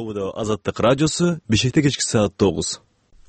Тобуда Азаттык радиосу, Бишкекте кечки саат 9.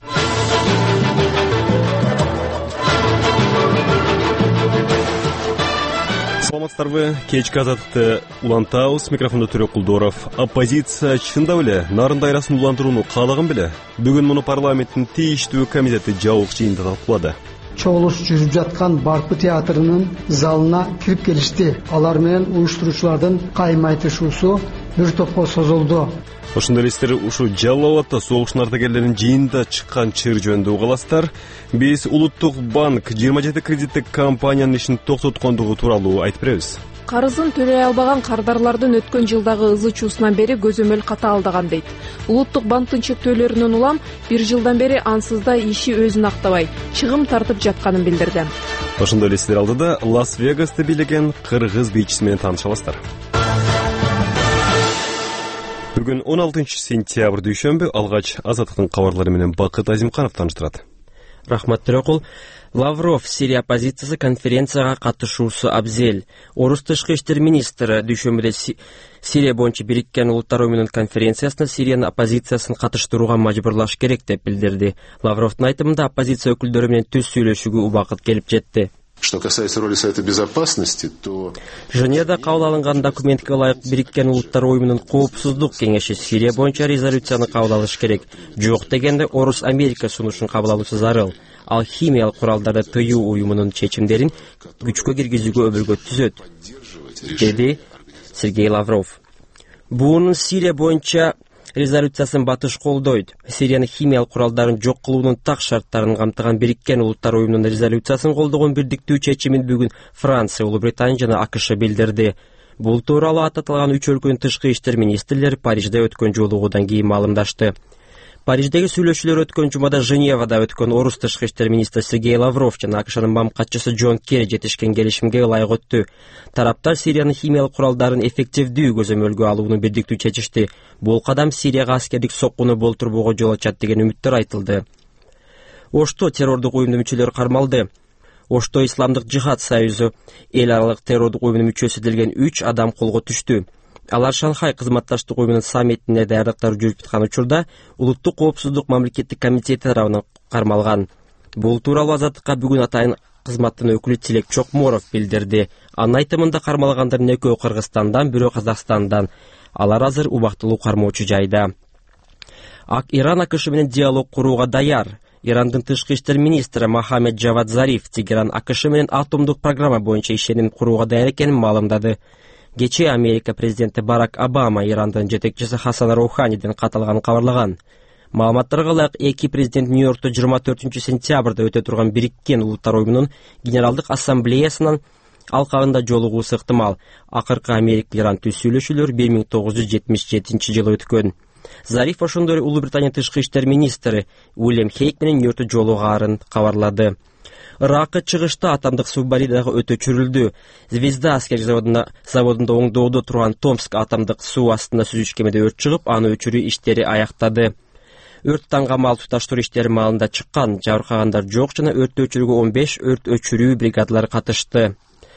Саламатсыздарбы, кечки Азаттыкты улантабыз, микрофонда Төрөк Кулдоров. Оппозиция чында беле, нарын дайрасын уландырууну каалаган беле. Бүгүн муну парламенттин тийиштүү комитети жабык жыйында талкуулады. Чогулуш жүрүп жаткан Барпы театрынын залына кирип келишти. Алар менен уюштуруучулардын кайым айтышуусу бир топко созулду. Ошондой элестер ушу Жалал Абадда согуштун ардагерлеринин жыйында чыккан чыр жөнүндө угаласыздар. Биз Улуттук банк 27 кредиттик компаниянын ишин токтоткондугу тууралуу айтып беребиз. Карызын төлөй албаган кардарлардын өткөн жылдагы ызы чуусунан бери көзөмөл ката алдаган дейт. Улуттук банктын чектөөлөрүнөн улам 1 жылдан бери ансыз да иши өзүн актабай, чыгым тартып жатканын билдирди. Ошондой элестер алдыда Лас-Вегасты бийлеген кыргыз бийчиси менен тааныша аласыздар. Бүгүн 16 сентябрь дүйшөмбү, алгач Азаттыктын кабарлары менен Бакыт Азимканов тааныштырат. Рахмат Төрөкул. Лавров Сирия оппозициясы конференцияга катышуусу абзел. Орус тышкы иштер министри дүйшөмбүдө Сирия боюнча Бириккен Улуттар Уюмунун конференциясына Сириянын оппозициясын катыштырууга мажбурлаш керек деп билдирди. Лавровдун айтымында оппозиция өкүлдөрү менен түз сүйлөшүүгө убакыт келип жетти. Что касается роли Совета Безопасности, то... Женевада кабыл алынган документке ылайык Бириккен Улуттар Уюмунун коопсуздук кеңеши Сирия боюнча резолюцияны кабыл алыш керек. Жок дегенде Орус Америка сунушун кабыл алуусу зарыл. Ал химиялык куралдарды тыюу уюмунун чечимдерин күчкө киргизүүгө өбөлгө түзөт, деди Сергей Лавров. Буунун Сирия боюнча резолюциясын батыш колдойт. Сириянын химиялык куралдарын жок кылуунун так шарттарын камтыган Бириккен Улуттар Уюмунун резолюциясын колдогон бирдиктүү чечимин бүгүн Франция, Улуу Британия жана АКШ билдирди. Бул тууралуу аталган 3 өлкөнүн тышкы иштер министрлери Парижде өткөн жолугуудан кийин маалымдашты. Париждеги сүйлөшүүлөр өткөн жумада Женевада өткөн Орус тышкы иштер министри Сергей Лавров жана АКШнын мам катчысы Джон Керри жетишкен келишимге ылайык өттү. Тараптар Сириянын химиялык куралдарын эффективдүү көзөмөлгө алууну бирдиктүү чечишти. Бул кадам Сирияга аскердик соккуну болтурбоого жол ачат деген үмүттөр айтылды. Ошто террордук уюмдун мүчөлөрү кармалды. Ошто Исламдык жихад союзу эл аралык террордук уюмунун мүчөсү делген 3 адам колго түштү. Алар Шанхай кызматташтык уюмунун саммитине даярдыктар жүрүп жаткан учурда Улуттук коопсуздук мамлекеттик комитети тарабынан кармалган. Бул тууралуу Азаттыкка бүгүн атайын кызматтын өкүлү Тилек Чокморов билдирди. Анын айтымында кармалгандардын экөө Кыргызстандан, бирөө Казакстандан. Алар азыр убактылуу кармоочу жайда. Иран АКШ менен диалог курууга даяр. Ирандын тышкы иштер министри Мохаммед Джавад Зариф Тегеран АКШ менен атомдук программа боюнча ишеним курууга даяр экенин маалымдады. Кечээ Америка президенти Барак Обама Ирандын жетекчиси Хасан Роуханиден кат алганын кабарлаган. Маалыматтарга ылайык эки президент Нью-Йоркто 24 сентябрда өтө турган Бириккен Улуттар Уюмунун Генералдык ассамблеясынын алкагында жолугуусу ыктымал. Акыркы Америка-Иран түз сүйлөшүүлөр 1977 жылы өткөн. Зариф ошондой эле Улуу Британия тышкы иштер министри Уильям Хейк менен Нью-Йоркто жолугаарын кабарлады. Иракы чыгышта атомдук субмаринага өтө чүрүлдү. Звезда аскери заводунда оңдоодо турган Томск атомдук суу астында сүзүш кемеде өрт чыгып, аны өчүрүү иштери аяктады. Өрт таңгамал туташтыруу иштери маалында чыккан, жабыркагандар жок жана өрттү өчүрүүгө 15 өрт өчүрүү бригадалары катышты.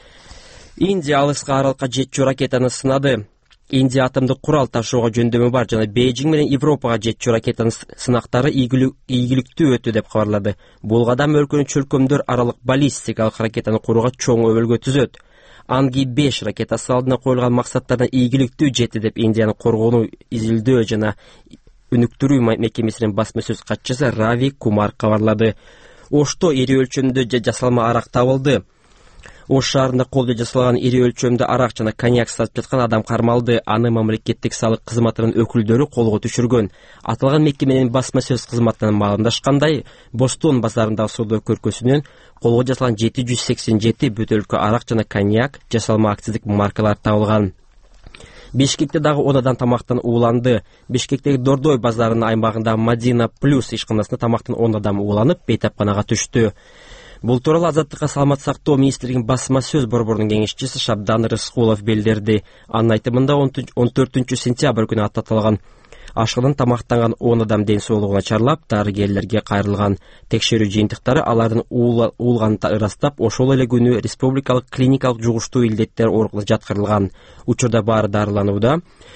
Индия алыска аралыкка жетчү ракетаны сынады. Индия атомдук курал ташууга жөндөмү бар жана Бейжиң менен Европага жетчү ракетанын сынактары ийгиликтүү өтү деп кабарлады. Бул кадам өлкөнүн чөлкөмдөр аралык баллистикалык ракетаны курууга чоң өбөлгө түзөт. Анги 5 ракетасы алдына коюлган максаттарына ийгиликтүү жетти деп Индиянын коргонуу, изилдөө жана өнүктүрүү мекемесинин басма сөз катчысы Рави Кумар кабарлады. Ошто ири өлчөмдө жасалма арак табылды. Ош шаарында колдо жасалган ири өлчөмдө арак жана коньяк сатып жаткан адам кармалды. Аны мамлекеттик салык кызматынын өкүлдөрү колго түшүргөн. Аталган мекеменин басма сөз кызматынан маалымдашкандай, Бостон базарындагы соода көркөсүнөн колго жасалган 787 бөтөлкө арак жана коньяк жасалма акциздик маркалар табылган. Бишкекте дагы 10 адам тамактан ууланды. Бишкектеги Дордой базарынын аймагында Мадина Плюс ишканасында тамактан 10 адам ууланып, бейтапканага түштү. Бул тууралуу Азаттыкка саламат сактоо министрлигинин басма сөз борборунун кеңешчиси Шабдан Рыскулов билдирди. Анын айтымында 14 сентябрь күнү аттатылган ашыгынан тамактанган 10 адам ден соолугу начарлап, дарыгерлерге кайрылган. Текшерүү жыйынтыктары алардын уулганын ырастап, ошол эле күнү республикалык клиникалык жугуштуу илдеттер оорукуна жаткырылган. Учурда баары дарыланууда.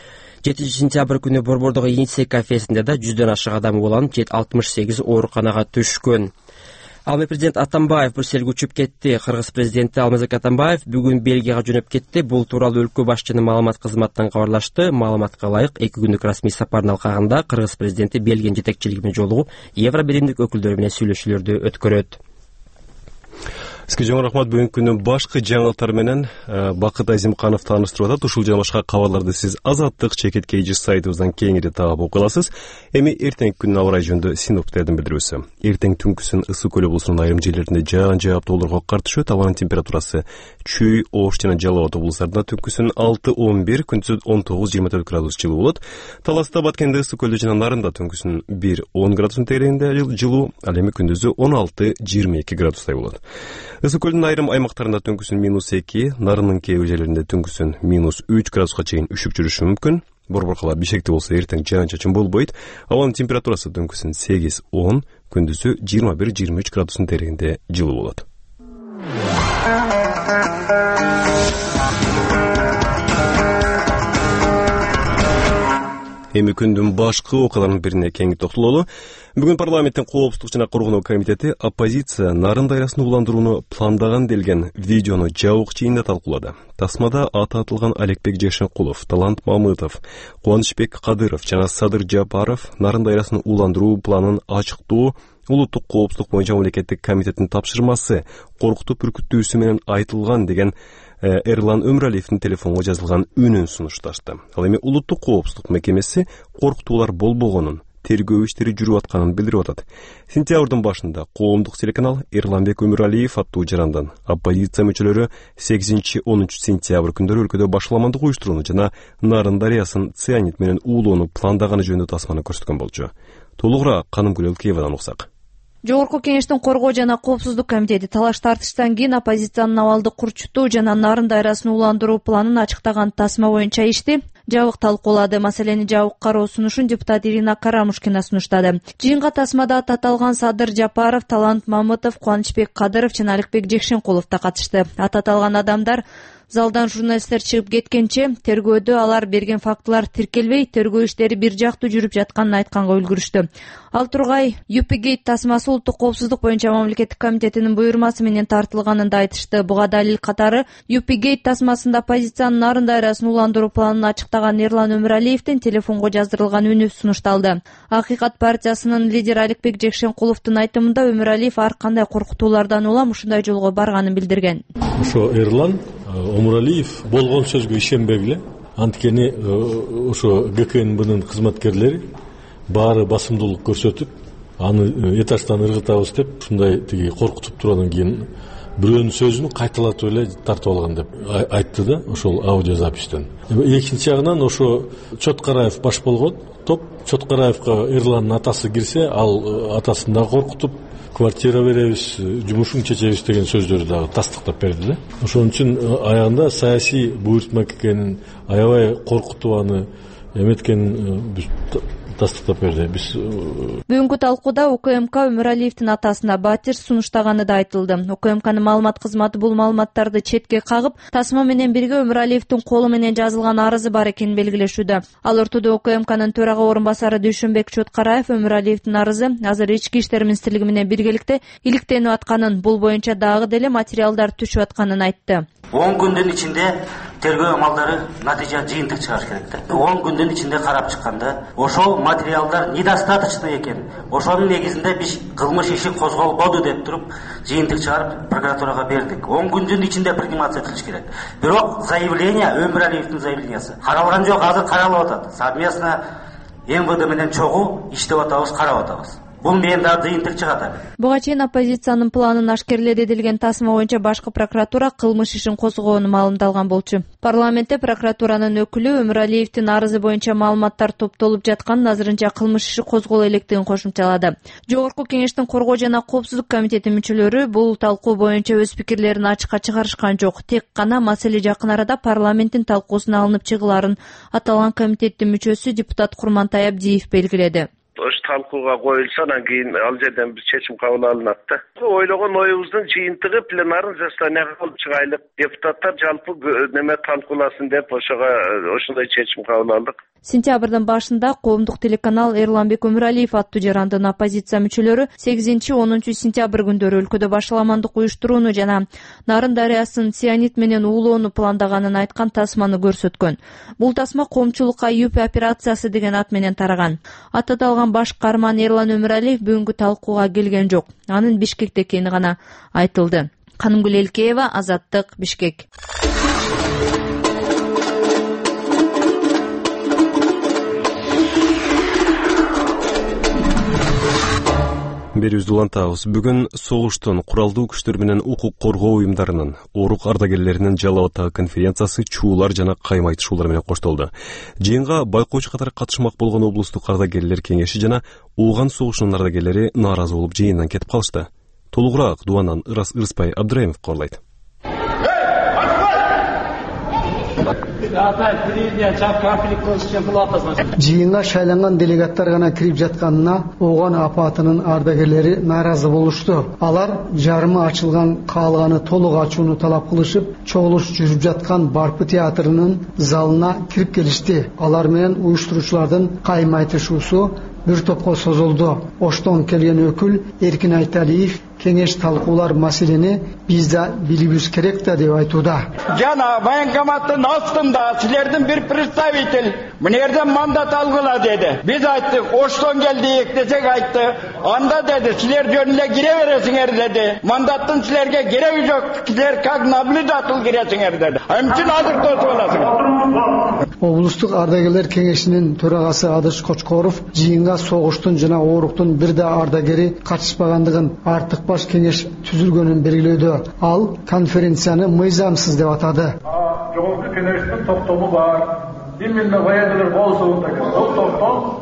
7-сентябрь күнү Борбордогу Инсек кафесинде да 100дөн ашык адам уланып, 68 ооруканага түшкөн. Ал президент Атамбаев Брюссельге учуп кетти. Кыргыз президенти Алмазбек Атамбаев бүгүн Бельгияга жөнөп кетти. Бул тууралуу өлкө башчынын маалымат кызматынан кабарлашты. Маалыматка ылайык 2 күндүк расмий сапарын алкагында кыргыз президенти Бельгиянын жетекчилиги менен жолугуп, Евробиримдик өкүлдөрү менен сүйлөшүүлөрдү өткөрөт. Сизге жоң рахмат. Бүгүнкү күндүн башкы жаңылыктары менен Бакыт Азимканов тааныштырып атат. Ушул жана башка кабарларды сиз Азаттык чекит KG сайтыбыздан кеңири таап окуй аласыз. Эми эртеңки күндүн аба ырайы жөнүндө синоптиктердин билдирүүсү. Эртең түнкүсүн Ысык көл облусунун айрым жерлеринде жаан-жаап доолорго кар түшөт. Абанын температурасы Чүй, Ош жана Жалал Абад облустарында түнкүсүн 6-11, күндүзүн 19-24 градус жылуу болот. Таласта, Баткенде, Ысык көлдө жана Нарында түнкүсүн 1-10 градус тегерегинде жылуу, ал эми күндүзү 16-22 градустай болот. Ысык көлдүн айрым аймактарында түнкүсүн -2, Нарынын кээ бир жерлеринде түнкүсүн -3 градуска чейин үшүк жүрүшү мүмкүн. Борборкалар бишекте болсо эртең жаан-чачын болбойт. Абанын температурасы түнкүсүн 8-10, күндүзү 21-23 градустун тегерегинде жылуу болот. Эми күндүн башкы окуяларынын бирине кеңири токтололу. Бүгүн парламенттин Коопсуздук жана Коргонуу комитети оппозиция нарын дайрасын уландырууну пландаган делген видеону жабык чейинде талкуулады. Тасмада аты атылган Алекбек Жешенкулов, Талант Мамытов, Кубанычбек Кадыров жана Садыр Жапаров нарын дайрасын уландыруу планын ачыктоо Улуттук коопсуздук боюнча мамлекеттик комитеттин тапшырмасы коркутуп үркүттүүсү менен айтылган деген Эрлан Өмүралиевдин телефонго жазылган үнүн сунушташты. Ал эми Улуттук коопсуздук мекемеси коркутуулар болбогонун, тергөө иштери жүрүп атканын билдирип атат. Сентябрдын башында коомдук телеканал Эрланбек Өмүралиев аттуу жарандан оппозиция мүчөлөрү 8-10 сентябрь күндөрү өлкөдө башаламандык уюштурууну жана Нарын дарыясын цианид менен уулоону пландаганы жөнүндө тасманы көрсөткөн болчу. Толугураак Канымгүл Элкеевадан уксак. Жогорку кеңештин коргоо жана коопсуздук комитети талаш тартыштан кийин оппозициянын абалды курчутуу жана нарын дайрасын уландыруу планын ачыктаган тасма боюнча ишти жабык талкуулады. Маселени жабык кароо сунушун депутат Ирина Карамушкина сунуштады. Жыйынга тасмада аты аталган Садыр Жапаров, Талант Мамытов, Кубанычбек Кадыров жана Алекбек Жешенкулов да катышты. Аты аталган адамдар залдан журналисттер чыгып кеткенче тергөөдө алар берген фактылар тиркелбей, тергөө иштери бир жактуу жүрүп жатканын айтканга үлгүрүштү. Ал тургай UPGate тасмасы Улуттук коопсуздук боюнча мамлекеттик комитетинин буйрмасы менен тартылганын да айтышты. Буга далил катары UPGate тасмасында оппозициянын нарын дайрасын уландыруу планын ачыктаган Эрлан Өмүралиевдин телефонго жаздырылган үнү сунушталды. Акыйкат партиясынын лидери Алекбек Жешенкуловдун айтымында Өмүралиев ар кандай коркутуулардан улам ушундай жолго барганын билдирген. Ошо Эрлан Өмүралиев болгон сөзгө ишенбегиле. Анткени ошо ГКНБнын кызматкерлери баары басымдуулук көрсөтүп, аны этаждан ыргытабыз деп, ушундай тиги коркутуп тургандан кийин бирөөнүн сөзүн кайталатып эле тартып алган деп айтты да, ошол аудиозапистен. Экинчи жагынан ошо Чоткараев баш болгон топ, Чоткараевга Эрландын атасы кирсе, ал атасын да коркутуп, квартира беребиз, жумушун чечебиз деген сөздөрдү дагы тастыктап берди да. Ошон үчүн аягында саясий буйртма экенин, аябай коркутуп аны эметкен тастыктап берди. Биз бүгүнкү талкууда УКМК Өмүралиевдин атасына батир сунуштаганы да айтылды. УКМКнын маалымат кызматы бул маалыматтарды четке кагып, тасма менен бирге Өмүралиевдин колу менен жазылган арызы бар экенин белгилешүүдө. Ал ортодо УКМКнын төрага орун басары Дүйшөнбек Чоткараев Өмүралиевдин арызы азыр ички иштер министрлиги менен биргеликте иликтенип атканын, бул боюнча дагы деле материалдар түшүп атканын айтты. 10 күндүн ичинде тергөө амалдары натыйжа жыйынтык чыгарыш керек да. 10 күндүн ичинде карап чыкканда ошол материалдар недостаточно экен. Ошонун негизинде биз кылмыш иши козголбоду деп туруп жыйынтык чыгарып прокуратурага бердик. 10 күндүн ичинде приниматься этилиш керек. Бирок заявление Өмүралиевдин заявлениясы каралган жок, азыр каралып атат. Совместно МВД менен чогуу иштеп атабыз, карап атабыз. Бул менен да жыйынтык чыгат. Буга чейин оппозициянын планын ашкерледи делген тасма боюнча башкы прокуратура кылмыш ишин козгоону маалымдалган болчу. Парламентте прокуратуранын өкүлү Өмүралиевдин арызы боюнча маалыматтар топтолуп жатканын, азырынча кылмыш иши козголо электигин кошумчалады. Жогорку кеңештин коргоо жана коопсуздук комитети мүчөлөрү бул талкуу боюнча өз пикирлерин ачыкка чыгарышкан жок. Тек гана маселе жакын арада парламенттин талкуусуна алынып чыгыларын аталган комитеттин мүчөсү депутат Курмантай Абдиев белгиледи. талкууга коюлса, анан кийин ал жерден бир чечим кабыл алынат да. Ойлогон оюбуздун жыйынтыгы пленардык заседанияга алып чыгайлык, депутаттар жалпы неме талкууласын деп ошондой чечим кабыл алдык. Сентябрдын башында коомдук телеканал Эрланбек Өмүралиев аттуу жарандын оппозиция мүчөлөрү 8-10 сентябрь күндөрү өлкөдө башаламандык уюштурууну жана Нарын дарыясын цианид менен уулоону пландаганын айткан тасманы көрсөткөн. Бул тасма коомчулукка ЮП операциясы деген ат менен тараган. Атталган баш каарман Эрлан Өмүралиев бүгүнкү талкууга келген жок. Анын Бишкекте экени гана айтылды. Канымгүл Элкеева, Азаттык, Бишкек. Берүүбүздү улантабыз. Бүгүн согуштун куралдуу күчтөр менен укук коргоо уюмдарынын, орук ардагерлеринин Жалал Атагы конференциясы чуулар жана кайма айтышуулар менен коштолду. Жыйынга байкоочу катары катышмак болгон облустук ардагерлер кеңеши жана Ооган согушунун ардагерлери нааразы болуп жыйындан кетип калышты. Толугураак Дубандан Ырыспай Абдыраимов кабарлайт. Жыйынга шайланган делегаттар гана кирип жатканына Ооган апаатынын ардагерлери нааразы болушту. Алар жарымы ачылган каалганы толук ачууну талап кылышып, чогулуш жүрүп жаткан Барпы театрынын залына кирип келишти. Алар менен уюштуруучулардын кайма айтышуусу бир топко созулду. Оштон келген өкүл Эркин Айталиев кеңеш талкуулар маселени биз да билибиз керек да деп айтууда. Жана военкоматтын астында силердин бир представитель мынерден мандат алгыла деди. Биз айттык, Оштон келдик десек айтты. Анда деди, силер жөн эле кире бересиңер деди. Мандаттын силерге кереги жок. Силер как наблюдатель киресиңер деди. Эмче азыр тосуп аласыңар. Облустук ардагерлер кеңешинин төрагасы Адыш Кочкоров жыйынга согуштун жана ооруктун бир да ардагери катышпагандыгын артык баш кеңеш түзүлгөнүн белгилөөдө. Ал конференцияны мыйзамсыз деп атады. Жогорку кеңештин токтому бар. Именно военныйлар болсун деген. Ол токтом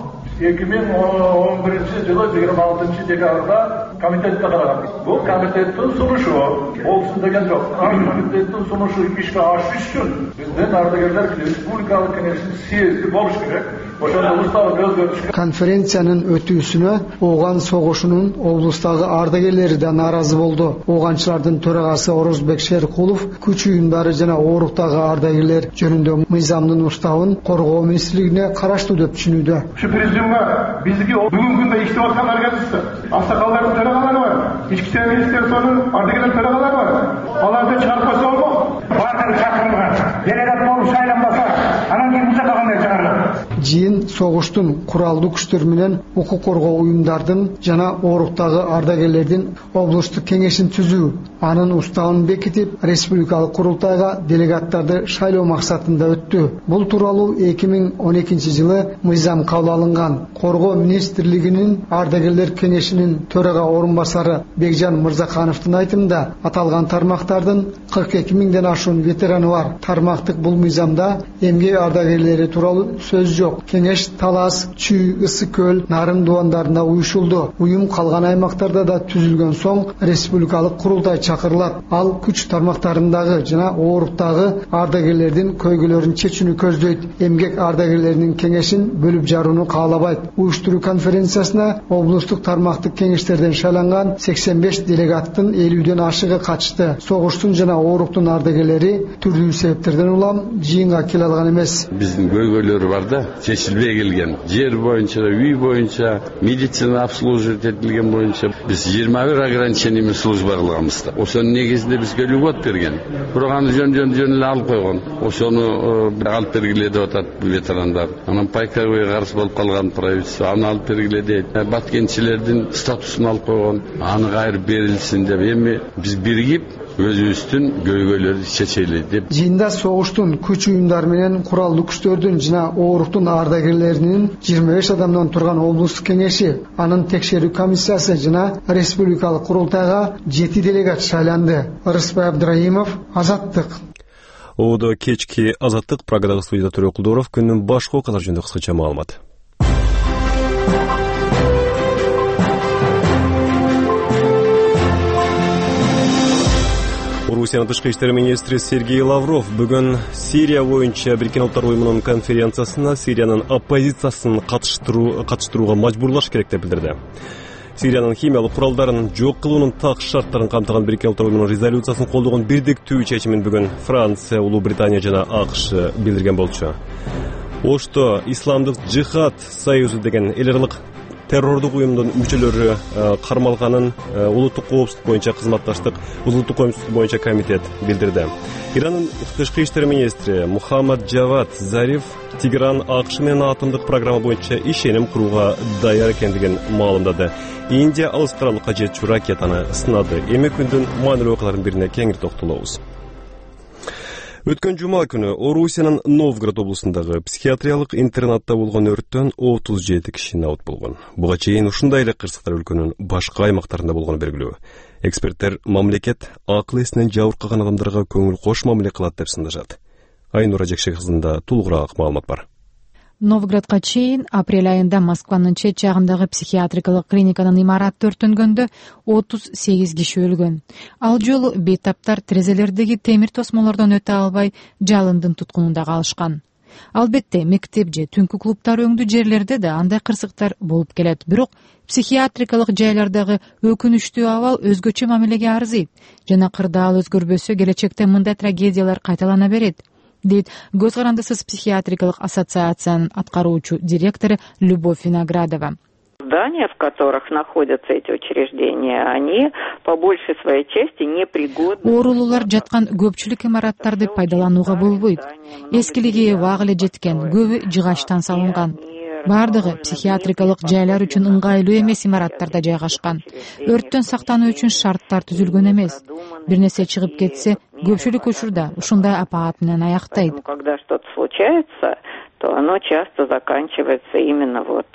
2011 жылы 26 декабрда комитетте караган. Бул комитеттин сунушу болсун деген жок. Комитеттин сунушу ишке ашыш үчүн биздин ардагерлер республикалык кеңештин съезди болуш керек. Ошондо уставга өзгөртүш. Конференциянын өтүүсүнө Ооган согушунун облустагы ардагерлери да нааразы болду. Ооганчылардын төрагасы Орозбек Шеркулов күч уюмдары жана ооруктагы ардагерлер жөнүндө мыйзамдын уставын коргоо министрлигине караштуу деп түшүнүүдө. Бизге бүгүнкү күндө иштеп аткан ардагерлер, аксакалдардын төрагалары бар, ички иштер министрлигинин ардагерлер төрагалары бар. Аларды чыгарып койсо болбойт. Баардыгы чакырылган. Делегат болуп шайланбаса, анан кийин буза кандай чыгарылат. Жыйын согуштун куралдуу күчтөр менен укук коргоо уюмдардын жана ооруктагы ардагерлердин облустук кеңешин түзүү, анын уставын бекитип, республикалык курултайга делегаттарды шайлоо максатында өттү. Бул тууралуу 2012 жылы мыйзам кабыл алынган. Коргоо министрлигинин ардагерлер кеңешинин төрага орун басары Бекжан Мырзакановдун айтымында аталган тармактардын 42 миңден ашуун ветераны бар. Тармактык бул мыйзамда эмгек ардагерлери тууралуу сөз жок. Кеңеш Талас, Чүй, Ысык көл, Нарын дуандарында уюшулду. Уюм калган аймактарда да түзүлгөн соң республикалык курултай чакырылат. Ал күч тармактарындагы жана ооруктагы ардагерлердин көйгөйлөрүн чечүүнү көздөйт. Эмгек ардагерлеринин кеңешин бөлүп жарууну каалабайт. Уюштуруу конференциясына облустук тармактык кеңештерден шайланган 85 делегаттын 50ден ашыгы катышты. Согуштун жана ооруктун ардагерлери түрдүү себептерден улам жыйынга келе алган эмес. Биздин көйгөйлөр бар да, чечилбей келген. Жер боюнча, үй боюнча, медицина обслуживать этилген боюнча биз 21 ограничениямен служба кылганбыз да. Ошонун негизинде бизге льгот берген. Бирок аны жөн эле алып койгон. Ошону алып бергиле деп атат ветерандар. Анан пайковый карыз болуп калган правительство аны алып бергиле дейт. Баткенчилердин статусун алып койгон. Аны кайрып берилсин деп эми биз биригип өзүбүздүн көйгөйлөрдү чечели деп. Жыйында согуштун күч уюмдары менен куралдуу күчтөрдүн жана ооруктун ардагерлеринин 25 адамдан турган облустук кеңеши, анын текшерүү комиссиясы жана республикалык курултайга 7 делегат шайланды. Ырыспай Абдыраимов, Азаттык. Оодо кечки Азаттык Прагадагы студияда Төрөкулдоров күндүн башкы окуялары жөнүндө кыскача маалымат. Орусиянын тышкы иштер министри Сергей Лавров бүгүн Сирия боюнча Бириккен Улуттар уюмунун конференциясына Сириянын оппозициясын катыштырууга мажбурлаш керек деп билдирди. Сириянын химиялык куралдарын жок кылуунун так шарттарын камтыган Бириккен Улуттар уюмунун резолюциясын колдогон бирдиктүү чечимин бүгүн Франция, Улуу Британия жана АКШ билдирген болчу. Ошто Исламдык жихад союзу деген эл аралык террордук уюмдун мүчөлөрү кармалганын улуттук коопсуздук боюнча кызматташтык, улуттук коопсуздук боюнча комитет билдирди. Иранын тышкы иштер министри Мухаммад Джавад Зариф Тегеран АКШ менен атомдук программа боюнча ишеним курууга даяр экендигин маалымдады. Индия алыс каралыкка жетчү ракетаны сынады. Эми күндүн маанилүү окуяларынын бирине кеңири токтолобуз. Өткөн жума күнү Орусиянын Новгород облусундагы психиатриялык интернатта болгон өрттөн 37 киши наут болгон. Буга чейин ушундай эле кырсыктар өлкөнүн башка аймактарында болгону белгилүү. Эксперттер мамлекет акыл эсинен жабыркаган адамдарга көңүл кош мамиле кылат деп сындашат. Айнура Жекшек кызында толугураак маалымат бар. Новгородко чейин апрель айында Москванын чет жагындагы психиатрикалык клиниканын имараты өрттөнгөндө 38 киши өлгөн. Ал жолу бейтаптар терезелердеги темир тосмолордон өтө албай жалындын туткунунда калышкан. Албетте мектеп же түнкү клубтар өңдүү жерлерде да андай кырсыктар болуп келет. Бирок психиатрикалык жайлардагы өкүнүчтүү абал өзгөчө мамилеге арзыйт жана кырдаал өзгөрбөсө келечекте мындай трагедиялар кайталана берет, дейт Көз карандысыз психиатрикалык ассоциациянын аткаруучу директору Любовь Виноградова. Здания, в которых находятся эти учреждения, они по большей своей части непригодны. Оорулуулар жаткан көпчүлүк имараттарды пайдаланууга болбойт. Эскилиги вак эле жеткен, көбү жыгачтан салынган. Бардыгы психиатрикалык жайлар үчүн ыңгайлуу эмес имараттарда жайгашкан. Өрттөн сактануу үчүн шарттар түзүлгөн эмес. Бир нерсе чыгып кетсе, көпчүлүк учурда ушундай апаат менен аяктайт. Когда что-то случается, то оно часто заканчивается именно вот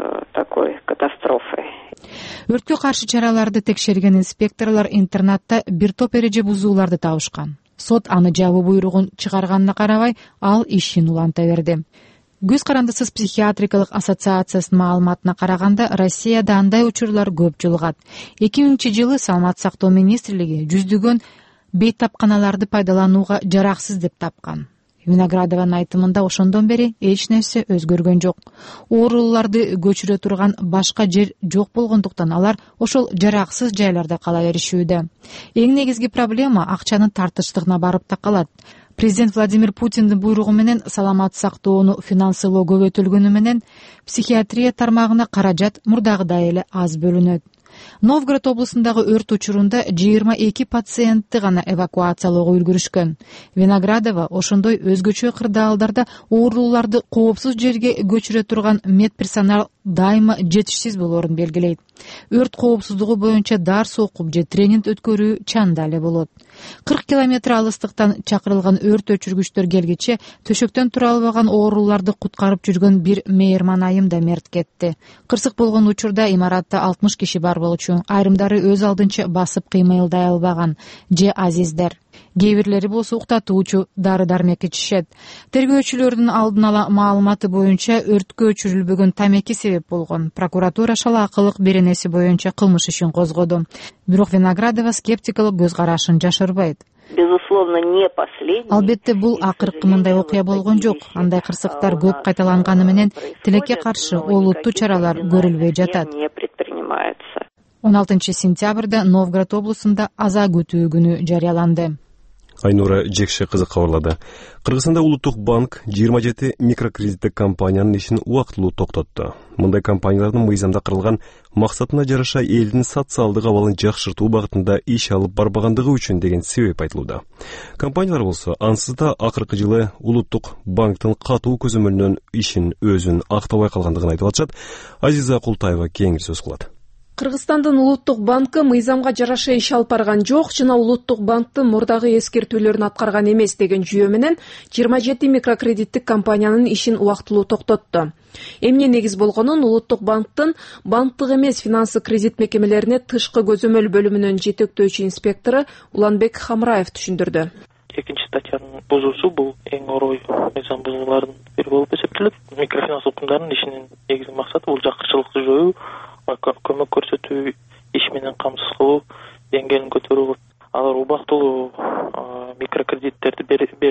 такой катастрофой. Өрткө каршы чараларды текшерген инспекторлор интернатта бир топ эреже бузууларды табышкан. Сот аны жабуу буйругун чыгарганына карабай, ал ишин уланта берди. Көз карандысыз психиатрикалык ассоциациясынын маалыматына караганда, Россияда андай учурлар көп жолугат. 2000-жылы Саламат сактоо министрлиги жүздөгөн бейтапканаларды пайдаланууга жараксыз деп тапкан. Виноградованын айтымында ошондон бери эч нерсе өзгөргөн жок. Оорулууларды көчүрө турган башка жер жок болгондуктан алар ошол жараксыз жайларда кала беришүүдө. Эң негизги проблема акчанын тартыштыгына барып такалат. Президент Владимир Путиндин буйругу менен саламат сактоону финансылоо көбөйтүлгөнү менен психиатрия тармагына каражат мурдагыдай эле аз бөлүнөт. Новгород облусундагы өрт учурунда 22 пациентти гана эвакуациялоого үлгүрүшкөн. Виноградова ошондой өзгөчө кырдаалдарда оорулууларды коопсуз жерге көчүрө турган медперсонал дайыма жетишсиз болоорун белгилейт. Өрт коопсуздугу боюнча дарс окуп же тренинг өткөрүү чанда эле болот. 40 километр алыстыктан чакырылган өрт өчүргүчтөр келгиче төшөктөн тура албаган оорулууларды куткарып жүргөн бир мейирман айым да мерт кетти. Кырсык болгон учурда имаратта 60 киши бар болчу. Айрымдары өз алдынча басып кыймылдай албаган же азиздер. Кээ бирлери болсо уктатуучу дары дармек ичишет. Тергөөчүлөрдүн алдын ала маалыматы боюнча өрткө өчүрүлбөгөн тамеки себеп болгон. Прокуратура шалаакылык беренеси боюнча кылмыш ишин козгоду. Бирок Виноградова скептикалык көз карашын жашырбайт. Безусловно, не последний. Албетте бул акыркы мындай окуя болгон жок. Андай кырсыктар көп кайталанганы менен тилекке каршы олуттуу чаралар көрүлбөй жатат. 16 сентябрда Новгород облусунда аза күтүү күнү жарыяланды. Айнура Жекшек кызы кабарлады. Кыргызстанда Улуттук банк 27 микрокредиттик компаниянын ишин убактылуу токтотту. Мындай компаниялардын мыйзамда кырылган максатына жараша элдин социалдык абалын жакшыртуу багытында иш алып барбагандыгы үчүн деген себеп айтылууда. Компаниялар болсо ансыз да акыркы жылы Улуттук банктын катуу көзөмөлүнөн ишин өзүн актабай калгандыгын айтып атышат. Азиза Култаева кеңири сөз кылат. Кыргызстандын Улуттук банкы мыйзамга жараша иш алып барган жок жана Улуттук банктын мурдагы эскертүүлөрүн аткарган эмес деген жүйө менен 27 микрокредиттик компаниянын ишин убактылуу токтотту. Эмне негиз болгонун Улуттук банктын банктык эмес финансы кредит мекемелерине тышкы көзөмөл бөлүмүнүн жетектөөчү инспектору Уланбек Хамраев түшүндүрдү. Экинчи статьянын бузуусу бул эң орой мыйзам бузуулардын бири болуп эсептелет. Микрофинанс укумдарынын ишинин негизги максаты бул жакырчылыкты жоюу, көмөк көрсөтүү, иш менен камсыз кылуу деңгээлин көтөрүү. Алар убактылуу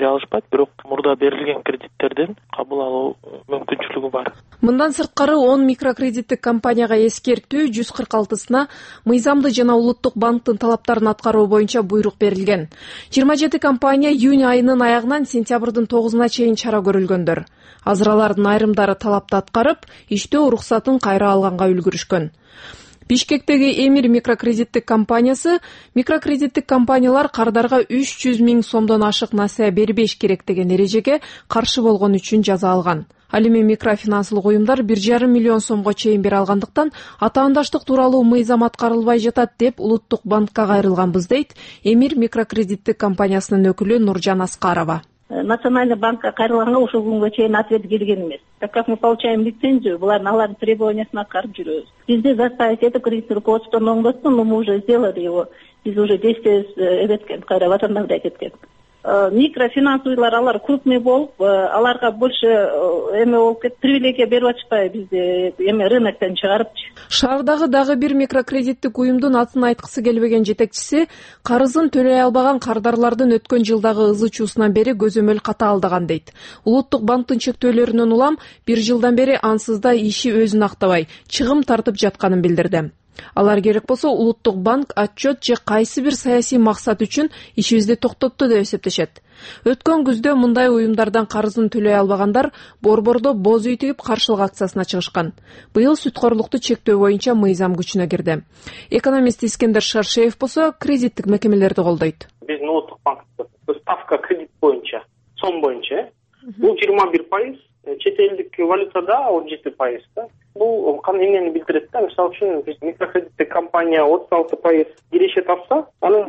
бере алышпайт, бирок мурда берилген кредиттерден кабыл алуу мүмкүнчүлүгү бар. Мындан сырткары 10 микрокредиттик компанияга эскертүү, 146-сына мыйзамды жана улуттук банктын талаптарын аткаруу боюнча буйрук берилген. 27 компания июнь айынын аягынан сентябрдын 9-уна чейин чара көрүлгөндөр. Азыр алардын айрымдары талапты аткарып, иштөө уруксатын кайра алганга үлгүрүшкөн. Бишкектеги Эмир микрокредиттик компаниясы микрокредиттик компаниялар кардарга 300 000 сомдон ашык насыя бербеш керек деген эрежеге каршы болгон үчүн жаза алган. Ал эми микрофинансылык уюмдар 1,5 миллион сомго чейин бере алгандыктан атаандаштык тууралуу мыйзам аткарылбай жатат деп улуттук банкка кайрылганбыз дейт Эмир микрокредиттик компаниясынын өкүлү Нуржан Аскарова. Национальный банкка кайрылганга ушул күнгө чейин ответ келген эмес. Так как мы получаем лицензию, алардын требованиясын аткарып жүрөбүз. Бизди заставить эту кредитный руководствону оңдотту, но мы уже сделали его. Биз уже действие эметкен, кайра возобновлять эткен. Микрофинансовыйлар алар крупный болуп, аларга больше эме болуп кетти, привилегия берип атышпайбы бизде, эме рыноктон чыгарыпчы. Шаардагы дагы бир микрокредиттик уюмдун атын айткысы келбеген жетекчиси карызын төлөй албаган кардарлардын өткөн жылдагы ызы чуусунан бери көзөмөл ката алдаган дейт. Улуттук банктын чектөөлөрүнөн улам 1 жылдан бери ансызда иши өзүн актабай, чыгым тартып жатканын билдирди. Алар керек болсо улуттук банк отчет же кайсы бир саясий максат үчүн ишибизди токтотту деп эсептешет. Өткөн күздө мындай уюмдардан карызын төлөй албагандар Борбордо боз үй тигип каршылык акциясына чыгышкан. Быйыл сүткөрлүктү чектөө боюнча мыйзам күчүнө кирди. Экономист Искендер Шаршеев болсо кредиттик мекемелерди колдойт. Биздин улуттук банкта ставка кредит боюнча, сом боюнча бул 21%, чет элдик валютада 17%. Бул эмнени билдирет да? Мисалы үчүн биз микрокредиттик компания 36% киреше тапса, анын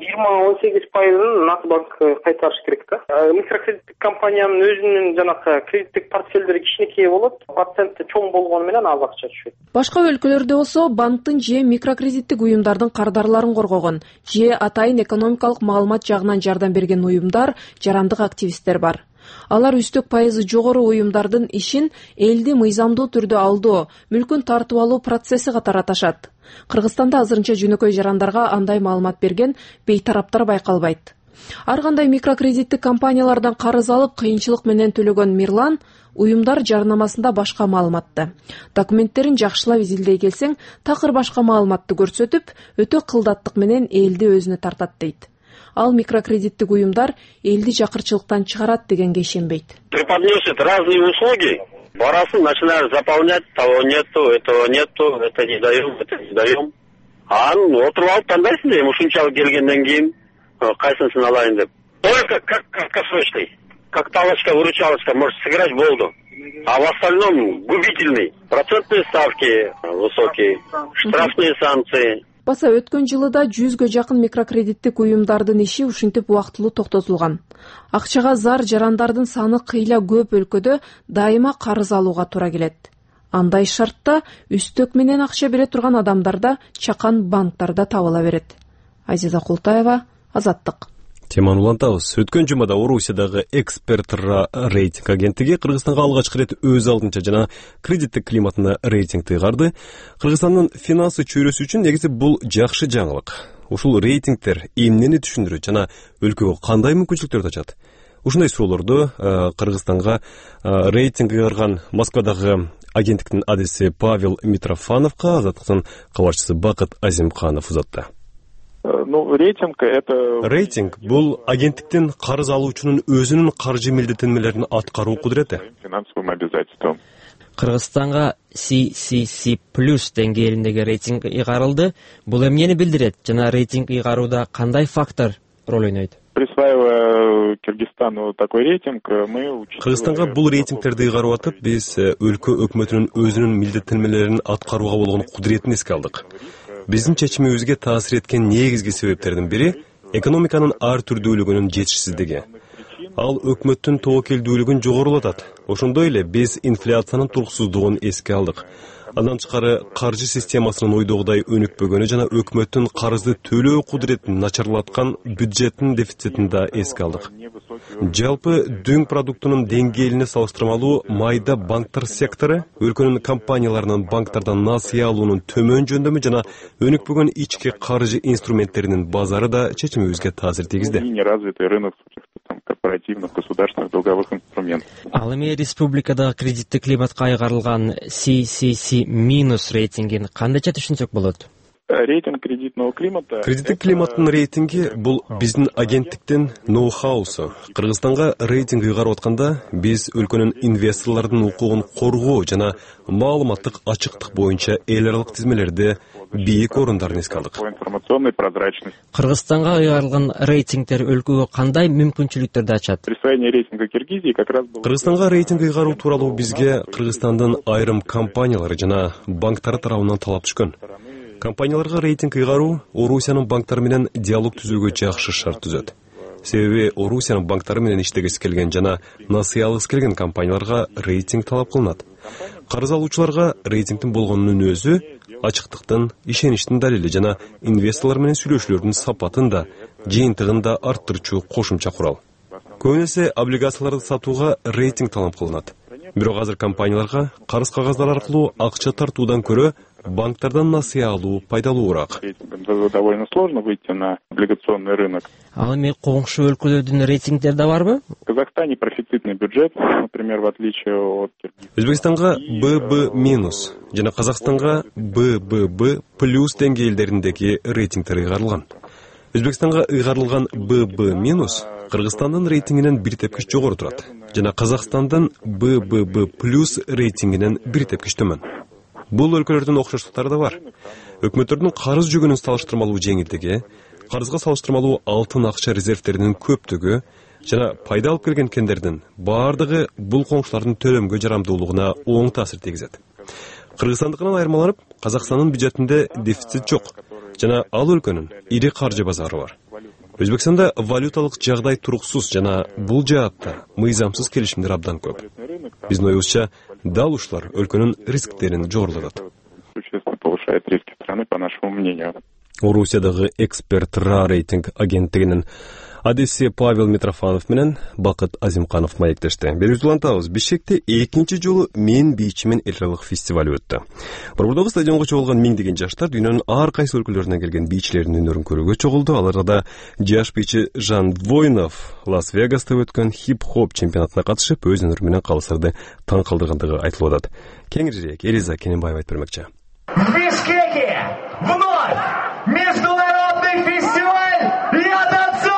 20-18%ын Нацбанк кайтарыш керек да. Микрокредиттик компаниянын өзүнүн жанакы кредиттик портфелдери кичинекей болот, проценти чоң болгону менен аз акча түшөт. Башка өлкөлөрдө болсо банктын же микрокредиттик уюмдардын кардарларын коргогон, же атайын экономикалык маалымат жагынан жардам берген уюмдар, жарандык активисттер бар. Алар үстөк пайызы жогору уюмдардын ишин элди мыйзамдуу түрдө алдоо, мүлкүн тартып алуу процесси катары аташат. Кыргызстанда азырынча жөнөкөй жарандарга андай маалымат берген бейтараптар байкалбайт. Ар кандай микрокредиттик компаниялардан карыз алып кыйынчылык менен төлөгөн Мирлан уюмдар жарнамасында башка маалыматты. Документтерин жакшылап изилдей келсең, такыр башка маалыматты көрсөтүп, өтө кылдаттык менен элди өзүнө тартат дейт. Ал микрокредиттик уюмдар элди жакырчылыктан чыгарат дегенге ишенбейт. Преподносят разные услуги, барасын начинают заполнять, того нету, этого нету, это не даем, это не даем. Отуруп алып тандайсың дейм, ушунчалык келгенден кийин кайсысын алайын деп. Только как краткосрочный, как талочка-выручалочка может сыграть болду. А в остальном губительный. Процентные ставки высокие, штрафные санкции. Баса өткөн жылы да 100гө жакын микрокредиттик уюмдардын иши ушинтип убактылуу токтотулган. Акчага зар жарандардын саны кыйла көп өлкөдө дайыма карыз алууга туура келет. Андай шартта үстөк менен акча бере турган адамдарда чакан банктарда табыла берет. Азиза Култаева, Азаттык. Теманы улантабыз. Өткөн жумада Орусиядагы эксперт рейтинг агенттиги Кыргызстанга алгачкы рет өз алдынча жана кредиттик климатына рейтингти карды. Кыргызстандын финансы чөйрөсү үчүн негизи бул жакшы жаңылык. Ушул рейтингтер эмнени түшүндүрөт жана өлкөгө кандай мүмкүнчүлүктөрдү ачат? Ушундай суроолорду Кыргызстанга рейтинг кырган Москвадагы агенттиктин адреси Павел Митрофановго Азаттыктын кабарчысы Бакыт Азимканов узатты. Рейтинг бул агенттиктин карыз алуучунун өзүнүн каржы милдеттенмелерин аткаруу кудурети. Кыргызстанга CCC+ деңгээлиндеги рейтинг ыйгарылды. Бул эмнени билдирет жана рейтинг ыйгарууда кандай фактор роль ойнойт? Присваивая Кыргызстану такой рейтинг, мы Кыргызстанга бул рейтингтерди ыйгарып атып, биз өлкө өкмөтүнүн өзүнүн милдеттенмелерин аткарууга болгон кудуретин эске алдык. Биздин чечимибизге таасир эткен негизги себептердин бири экономиканын ар түрдүүлүгүнүн жетишсиздиги. Ал өкмөттүн тобокелдүүлүгүн жогорулатат. Ошондой эле биз инфляциянын туруксуздугун эске алдык. Андан тышкары каржы системасынын ойдогудай өнүкпөгөнү жана өкмөттүн карызды төлөө кудуретин начарлаткан бюджеттин дефицитин да эске алдык. Жалпы дөң продуктунун деңгээлине салыштырмалуу майда банктар сектору өлкөнүн компанияларынын банктардан насыя алуунун төмөн жөндөмү жана өнүкпөгөн ички каржы инструменттеринин базары да чечимибизге таасир тийгизди. корпоративных государственных долговых инструментов. Ал эми республикадагы кредиттик климатка айгарылган CCC- рейтингин кандайча түшүнсөк болот? Рейтинг кредитного климата. Кредиттик климаттын рейтинги бул биздин агенттиктин ноу-хаусу. Кыргызстанга рейтинг ыйгарып атканда биз өлкөнүн инвесторлордун укугун коргоо жана маалыматтык ачыктык боюнча эл аралык тизмелерде бийик орундарын эске алдык. Информационной прозрачности. Кыргызстанга ыйгарылган рейтингдер өлкөгө кандай мүмкүнчүлүктөрдү ачат? Присвоение рейтинга Киргизии как раз было. Кыргызстанга рейтинг ыйгаруу тууралуу бизге Кыргызстандын айрым компаниялары жана банктары тарабынан талап түшкөн. Компанияларга рейтинг ыйгаруу Орусиянын банктары менен диалог түзүүгө жакшы шарт түзөт. Себеби Орусиянын банктары менен иштегиси келген жана насыя алгысы келген компанияларга рейтинг талап кылынат. Карыз алуучуларга рейтингдин болгонунун өзү ачыктыктын, ишеништин далили жана инвесторлор менен сүйлөшүүлөрдүн сапатын да, жыйынтыгын да арттырчу кошумча курал. Көп эсе облигацияларды сатууга рейтинг талап кылынат. Бирок азыр компанияларга карыз кагаздары аркылуу акча тартуудан көрө банктардан насыя алуу пайдалуураак. Довольно сложно выйти на облигационный рынок. Ал эми коңшу өлкөлөрдүн рейтингдери да барбы? В Казахстане профицитный бюджет, например, в отличие от Киргизии. Өзбекстанга ББ- жана Казакстанга БББ+ деңгээлдериндеги рейтингдер ыйгарылган. Өзбекстанга ыйгарылган ББ- Кыргызстандын рейтингинен бир тепкич жогору турат, жана Казакстандын БББ+ рейтингинен бир тепкич төмөн. Бул өлкөлөрдүн окшоштуктары да бар. Өкмөттөрдүн карыз жүгүнүн салыштырмалуу жеңилдиги, карызга салыштырмалуу алтын акча резервдеринин көптүгү жана пайда алып келген кендердин баардыгы бул коңшулардын төлөмгө жарамдуулугуна оң таасир тийгизет. Кыргызстандыкынан айырмаланып, Казакстандын бюджетинде дефицит жок жана ал өлкөнүн ири каржы базары бар. Өзбекстанда валюталык жагдай туруксуз жана бул жаатта мыйзамсыз келишимдер абдан көп. Биздин оюбузча, дал ушулар өлкөнүн рисктерин жогорулатат. Существенно повышает риски страны, по нашему мнению. Орусиядагы эксперт РА рейтинг агенттигинин адеси Павел Митрофанов менен Бакыт Азимканов маектешти. Берүүбүз улантабыз. Бишкекте экинчи жолу Мен бийчимин эл аралык фестиваль өттү. Борбордогу стадионго чогулган миңдеген жаштар дүйнөнүн ар кайсы өлкөлөрүнөн келген бийчилердин өнөрүн көрүүгө чогулду. Аларга да жаш бийчи Жан Воинов Лас-Вегаста өткөн хип-хоп чемпионатына катышып, өз өнөрү менен калыстарды таң калтыргандыгы айтылып атат. Кеңирирээк Элиза Кененбаева айтып бермекчи. В Бишкеке вновь международный фестиваль «Ятацор».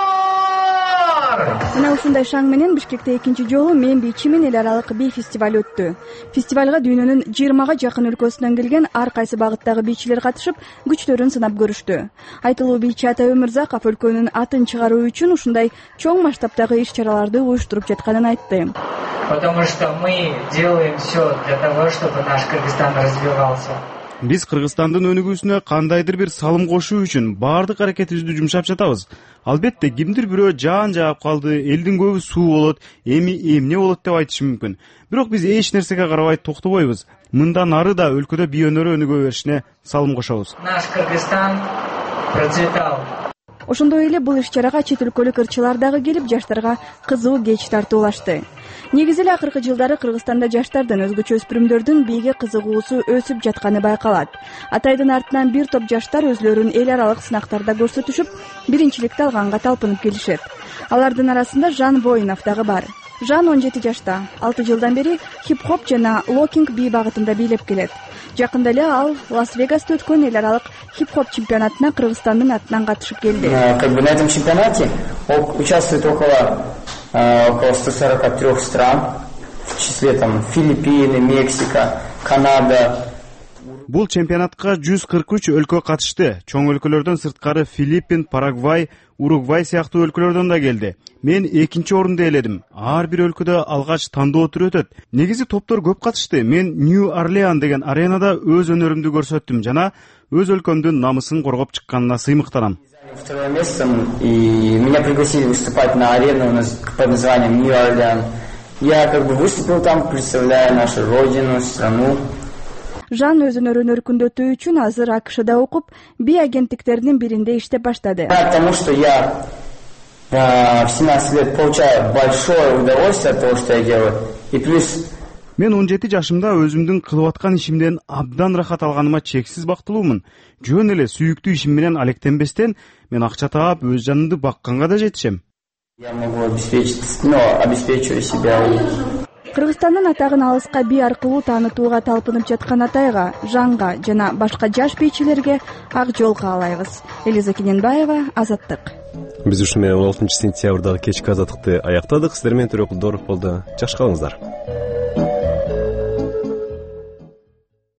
Мына ушундай шаң менен Бишкекте экинчи жолу Мен бийчимин эл аралык бий фестиваль өттү. Фестивалга дүйнөнүн 20га жакын өлкөсүнөн келген ар кайсы багыттагы бийчилер катышып, күчтөрүн сынап көрүштү. Айтылуу бийчи Атай Өмүрзаков өлкөнүн атын чыгаруу үчүн ушундай чоң масштабдагы иш-чараларды уюштуруп жатканын айтты. Потому что мы делаем все для того, чтобы наш Кыргызстан развивался. Биз Кыргызстандын өнүгүүсүнө кандайдыр бир салым кошуу үчүн баардык аракетибизди жумшап жатабыз. Албетте, кимдир бирөө жаан жаап калды, элдин көбү суу болот, эми эмне болот деп айтышы мүмкүн. Бирок биз эч нерсеге карабай токтобойбуз. Мындан ары да өлкөдө бий өнөрү өнүгө беришине салым кошобуз. Наш Кыргызстан процветал. Ошондой эле бул иш-чарага чет өлкөлүк ырчылар дагы келип, жаштарга кызуу кеч тартуулашты. Негизи эле акыркы жылдары Кыргызстанда жаштардын, өзгөчө өспүрүмдөрдүн бийге кызыгуусу өсүп жатканы байкалат. Атайдын артынан бир топ жаштар өзлөрүн эл аралык сынактарда көрсөтүшүп, биринчиликти алганга талпынып келишет. Алардын арасында Жан Воинов дагы бар. Жан 17 жашта, 6 жылдан бери хип-хоп жана локинг бий багытында бийлеп келет. Жакында эле ал Лас-Вегаста өткөн эл аралык хип-хоп чемпионатына Кыргызстандын атынан катышып келди. На этом чемпионате участвует около 143 стран, в числе там Филиппины, Мексика, Канада. Бул чемпионатка 143 өлкө катышты. Чоң өлкөлөрдөн сырткары Филиппин, Парагвай, Уругвай сыяктуу өлкөлөрдөн да келди. Мен экинчи орунду ээледим. Ар бир өлкөдө алгач тандоо туру өтөт. Негизи топтор көп катышты. Мен Нью-Орлеан деген аренада өз өнөрүмдү көрсөттүм жана өз өлкөмдүн намысын коргоп чыкканына сыймыктанам. Вторым местом, и меня пригласили выступать на арену под названием Нью-Орлеан. Я выступил там, представляя нашу родину, страну. Жан өз өнөрүн өркүндөтүү үчүн азыр АКШда окуп, бий агенттиктеринин биринде иштеп баштады. Потому что я в 17 лет получаю большое удовольствие от того, что я делаю. И плюс Мен 17 жашымда өзүмдүн кылып аткан ишимден абдан рахат алганыма чексиз бактылуумун. Жөн эле сүйүктүү ишим менен алектенбестен мен акча таап өз жанымды бакканга да жетишем. Я могу обеспечиваю себя. Кыргызстандын атагын алыска бий аркылуу таанытууга талпынып жаткан Атайга, Жанга жана башка жаш бийчилерге ак жол каалайбыз. Элиза Кененбаева, Азаттык. Биз ушу менен 16 сентябрдагы кечки азаттыкты аяктадык. Сиздер менен Төрөкулдоров болду. Жакшы калыңыздар.